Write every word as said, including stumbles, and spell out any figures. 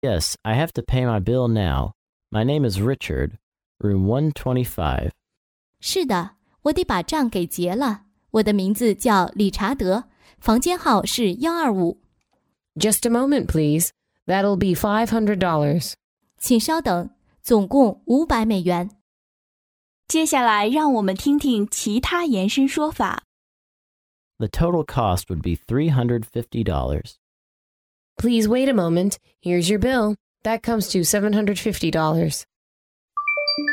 Yes, I have to pay my bill now. My name is Richard, room one twenty-five. 是的，我得把账给结了。我的名字叫理查德，房间号是一二五。 Just a moment, please. That'll be five hundred dollars. 请稍等，总共五百美元。 接下来让我们听听其他延伸说法。 The total cost would be three hundred fifty dollars. Please wait a moment. Here's your bill. That comes to seven hundred fifty dollars.